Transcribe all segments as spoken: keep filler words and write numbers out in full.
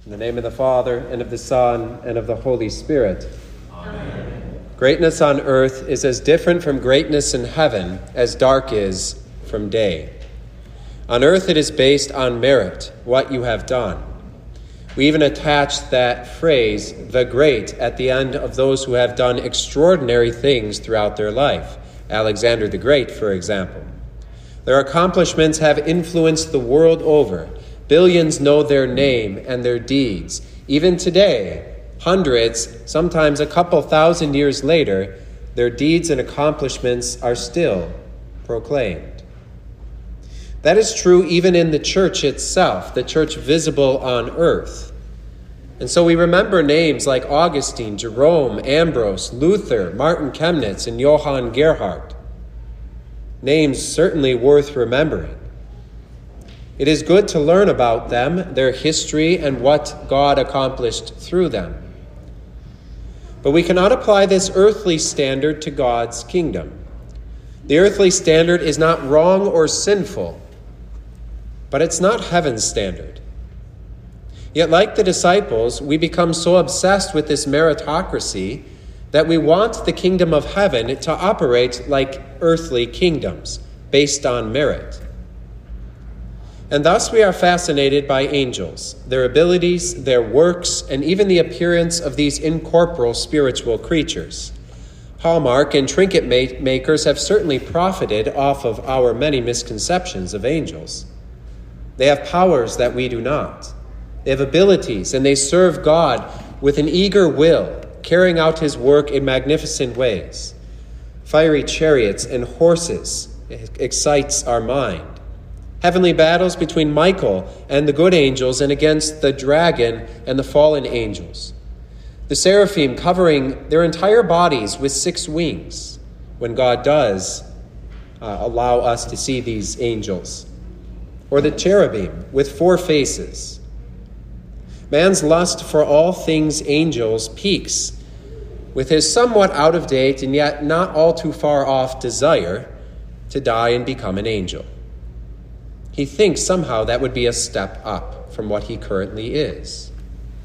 In the name of the Father, and of the Son, and of the Holy Spirit. Amen. Greatness on earth is as different from greatness in heaven as dark is from day. On earth it is based on merit, what you have done. We even attach that phrase, the great, at the end of those who have done extraordinary things throughout their life. Alexander the Great, for example. Their accomplishments have influenced the world over. Billions know their name and their deeds. Even today, hundreds, sometimes a couple thousand years later, their deeds and accomplishments are still proclaimed. That is true even in the church itself, the church visible on earth. And so we remember names like Augustine, Jerome, Ambrose, Luther, Martin Chemnitz, and Johann Gerhard. Names certainly worth remembering. It is good to learn about them, their history, and what God accomplished through them. But we cannot apply this earthly standard to God's kingdom. The earthly standard is not wrong or sinful, but it's not heaven's standard. Yet, like the disciples, we become so obsessed with this meritocracy that we want the kingdom of heaven to operate like earthly kingdoms, based on merit. And thus we are fascinated by angels, their abilities, their works, and even the appearance of these incorporeal spiritual creatures. Hallmark and trinket makers have certainly profited off of our many misconceptions of angels. They have powers that we do not. They have abilities, and they serve God with an eager will, carrying out his work in magnificent ways. Fiery chariots and horses excites our mind. Heavenly battles between Michael and the good angels and against the dragon and the fallen angels. The seraphim covering their entire bodies with six wings when God does uh, allow us to see these angels. Or the cherubim with four faces. Man's lust for all things angels peaks with his somewhat out of date and yet not all too far off desire to die and become an angel. He thinks somehow that would be a step up from what he currently is.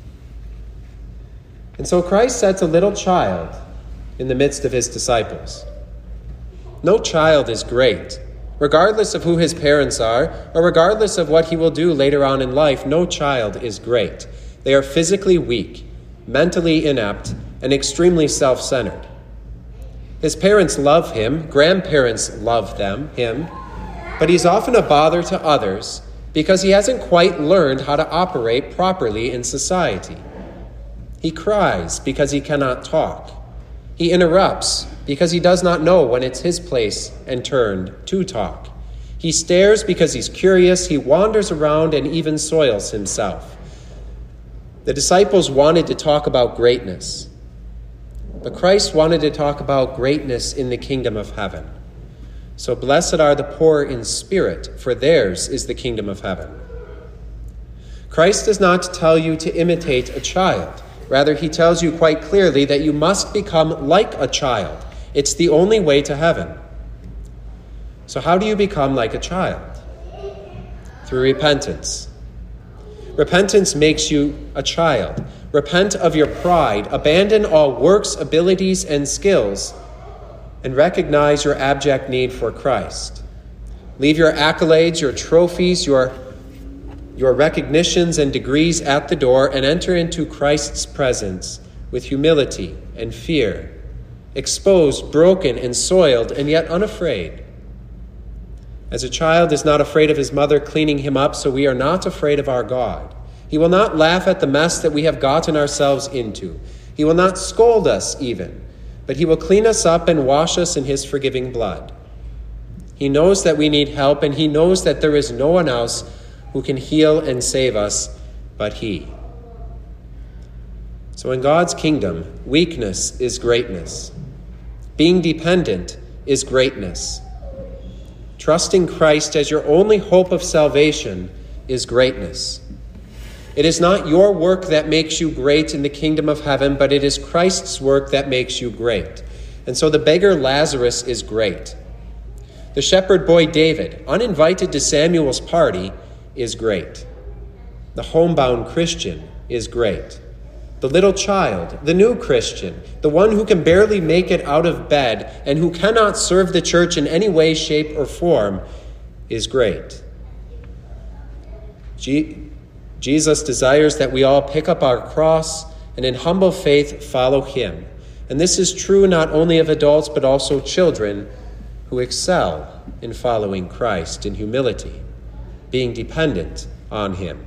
And so Christ sets a little child in the midst of his disciples. No child is great. Regardless of who his parents are, or regardless of what he will do later on in life, no child is great. They are physically weak, mentally inept, and extremely self-centered. His parents love him, grandparents love them, him, but he's often a bother to others because he hasn't quite learned how to operate properly in society. He cries because he cannot talk. He interrupts because he does not know when it's his place and turn to talk. He stares because he's curious. He wanders around and even soils himself. The disciples wanted to talk about greatness, but Christ wanted to talk about greatness in the kingdom of heaven. So blessed are the poor in spirit, for theirs is the kingdom of heaven. Christ does not tell you to imitate a child. Rather, he tells you quite clearly that you must become like a child. It's the only way to heaven. So how do you become like a child? Through repentance. Repentance makes you a child. Repent of your pride. Abandon all works, abilities, and skills, and recognize your abject need for Christ. Leave your accolades, your trophies, your, your recognitions and degrees at the door and enter into Christ's presence with humility and fear, exposed, broken, and soiled, and yet unafraid. As a child is not afraid of his mother cleaning him up, so we are not afraid of our God. He will not laugh at the mess that we have gotten ourselves into. He will not scold us even, but he will clean us up and wash us in his forgiving blood. He knows that we need help, and he knows that there is no one else who can heal and save us but he. So in God's kingdom, weakness is greatness. Being dependent is greatness. Trusting Christ as your only hope of salvation is greatness. It is not your work that makes you great in the kingdom of heaven, but it is Christ's work that makes you great. And so the beggar Lazarus is great. The shepherd boy David, uninvited to Samuel's party, is great. The homebound Christian is great. The little child, the new Christian, the one who can barely make it out of bed and who cannot serve the church in any way, shape, or form, is great. Je- Jesus desires that we all pick up our cross and in humble faith follow him. And this is true not only of adults, but also children who excel in following Christ in humility, being dependent on him.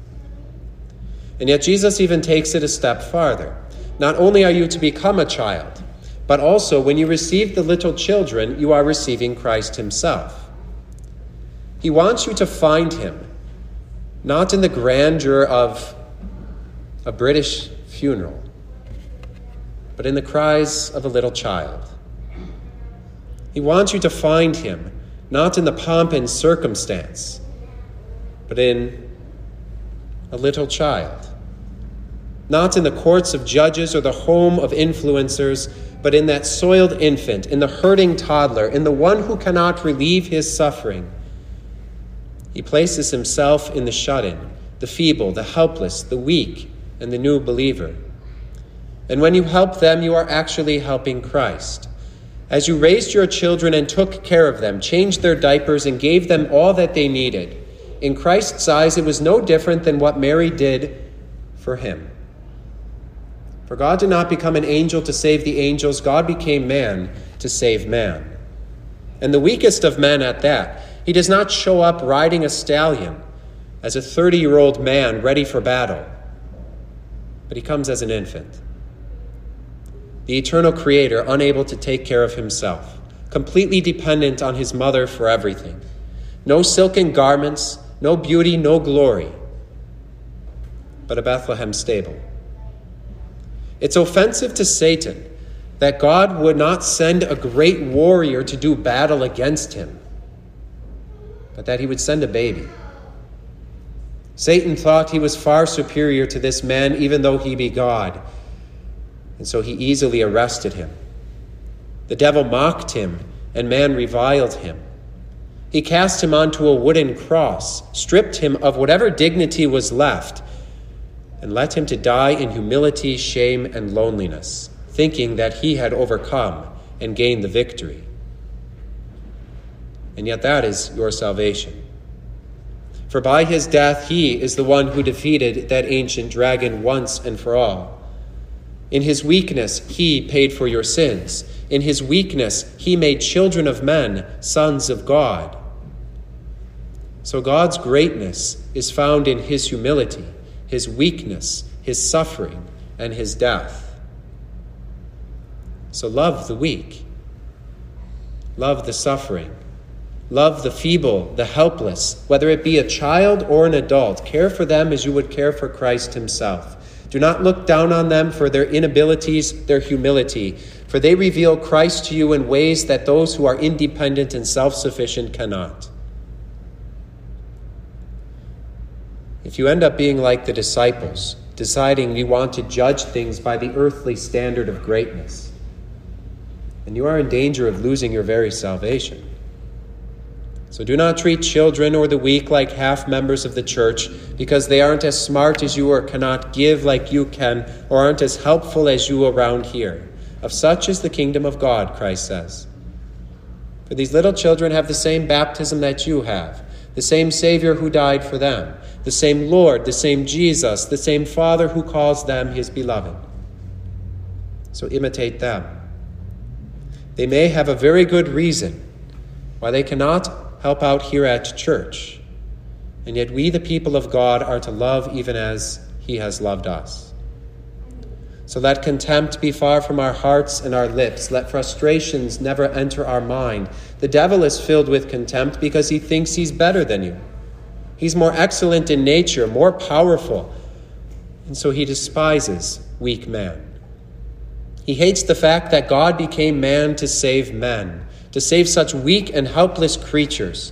And yet Jesus even takes it a step farther. Not only are you to become a child, but also when you receive the little children, you are receiving Christ himself. He wants you to find him, not in the grandeur of a British funeral, but in the cries of a little child. He wants you to find him, not in the pomp and circumstance, but in a little child. Not in the courts of judges or the home of influencers, but in that soiled infant, in the hurting toddler, in the one who cannot relieve his suffering. He places himself in the shut-in, the feeble, the helpless, the weak, and the new believer. And when you help them, you are actually helping Christ. As you raised your children and took care of them, changed their diapers, and gave them all that they needed, in Christ's eyes, it was no different than what Mary did for him. For God did not become an angel to save the angels. God became man to save man. And the weakest of men at that. He does not show up riding a stallion as a thirty-year-old man ready for battle, but he comes as an infant. The eternal Creator, unable to take care of himself, completely dependent on his mother for everything. No silken garments, no beauty, no glory, but a Bethlehem stable. It's offensive to Satan that God would not send a great warrior to do battle against him, but that he would send a baby. Satan thought he was far superior to this man, even though he be God, and so he easily arrested him. The devil mocked him, and man reviled him. He cast him onto a wooden cross, stripped him of whatever dignity was left, and let him to die in humility, shame, and loneliness, thinking that he had overcome and gained the victory. And yet that is your salvation. For by his death he is the one who defeated that ancient dragon once and for all. In his weakness he paid for your sins. In his weakness he made children of men sons of God. So God's greatness is found in his humility, his weakness, his suffering, and his death. So love the weak. Love the suffering. Love the feeble, the helpless, whether it be a child or an adult. Care for them as you would care for Christ himself. Do not look down on them for their inabilities, their humility, for they reveal Christ to you in ways that those who are independent and self-sufficient cannot. If you end up being like the disciples, deciding you want to judge things by the earthly standard of greatness, then you are in danger of losing your very salvation. So do not treat children or the weak like half members of the church because they aren't as smart as you or cannot give like you can or aren't as helpful as you around here. Of such is the kingdom of God, Christ says. For these little children have the same baptism that you have, the same Savior who died for them, the same Lord, the same Jesus, the same Father who calls them his beloved. So imitate them. They may have a very good reason why they cannot help out here at church, and yet we, the people of God, are to love even as he has loved us. So let contempt be far from our hearts and our lips. Let frustrations never enter our mind. The devil is filled with contempt because he thinks he's better than you. He's more excellent in nature, more powerful, and so he despises weak man. He hates the fact that God became man to save men, to save such weak and helpless creatures.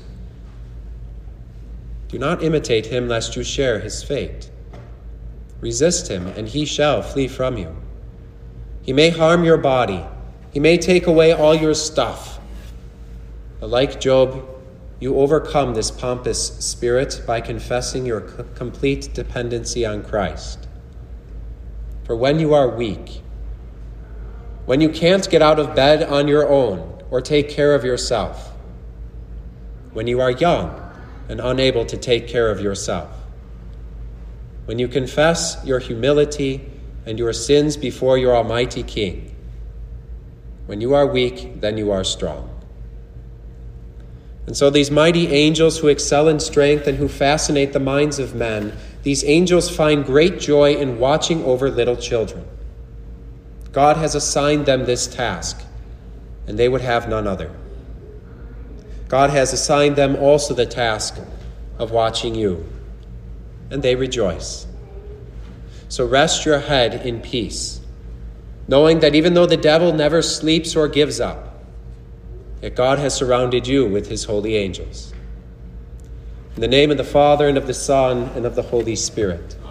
Do not imitate him lest you share his fate. Resist him, and he shall flee from you. He may harm your body. He may take away all your stuff. But like Job, you overcome this pompous spirit by confessing your c- complete dependency on Christ. For when you are weak, when you can't get out of bed on your own or take care of yourself, when you are young and unable to take care of yourself, when you confess your humility and your sins before your Almighty King, when you are weak, then you are strong. And so these mighty angels who excel in strength and who fascinate the minds of men, these angels find great joy in watching over little children. God has assigned them this task, and they would have none other. God has assigned them also the task of watching you, and they rejoice. So rest your head in peace, knowing that even though the devil never sleeps or gives up, yet God has surrounded you with his holy angels. In the name of the Father, and of the Son, and of the Holy Spirit.